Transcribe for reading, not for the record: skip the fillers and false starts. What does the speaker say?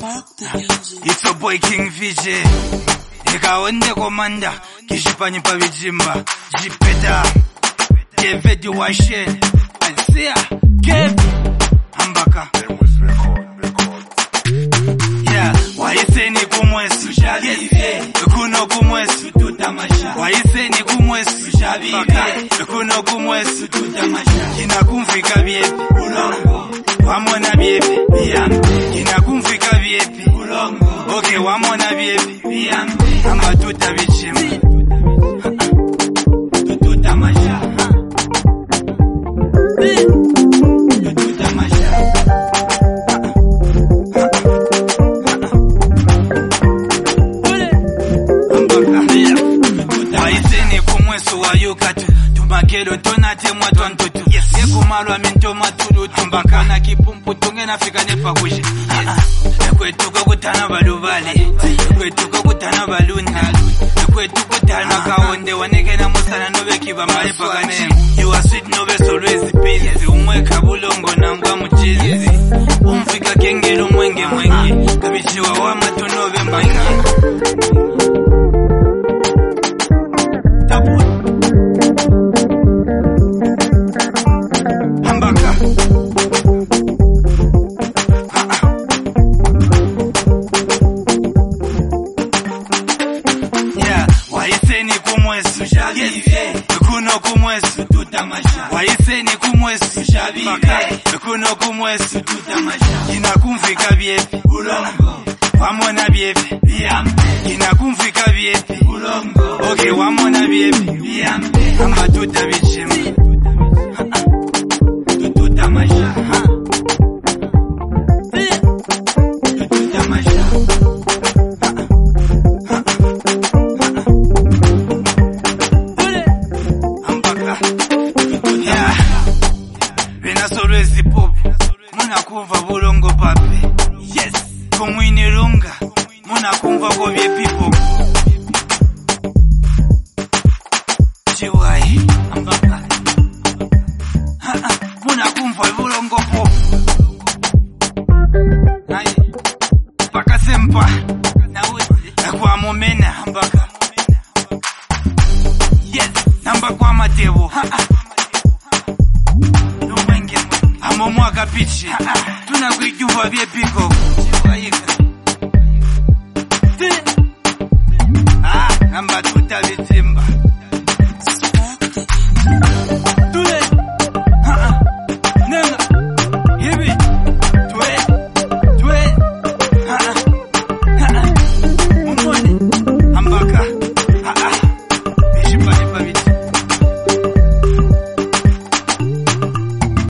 It's a boy King VJ. Ikaonde komanda kishipani pa vijimba jipeta Kevedi washen Ansia Kev Ambaka Yeah Waiseni kumwesu Kuno kumwesu Waiseni kumwesu Kuno kumwesu Kina kumfika viepi Wamona viepi Kina kumfika viepi Okay, wamona viepi Amba tuta vichima Tututa masha Tututa masha Ambaka Waiseni kumwesu wa yukatu Tumakelo tonate mwa ntutu Yekumalwa minto matulu Tumbaka na kipumpu tungena fika nepa kushi Kwetuka kutana balubale Kwetuka kutana balunda Kwetuka kutana kaonde Wanekena musana nobe kiba mali pakane You are sweet nobe solwezi pinzi Umweka bulongo na mga mchizi Umfika kengelo mwenge Kabichiwa wa matu nobe mbanga Tapu Ambaka Waiseni kumwesu Kuno kumwesu Waiseni kumwesu Kuno kumwesu Kina kumfika viepi Wamona viepi Kina kumfika viepi Okay wamona viepi Amba tuta vichima Tututa masha Tututa masha Solwezi pop Muna kumva bulongo pape Yes Kumwini lunga Muna kumva kovye pipo Chiwai Ambaka Muna kumva bulongo pop Paka sempa Kwa momena Ambaka Yes Namba kwa matebo Momo akapichi Tunakuijuva vye piko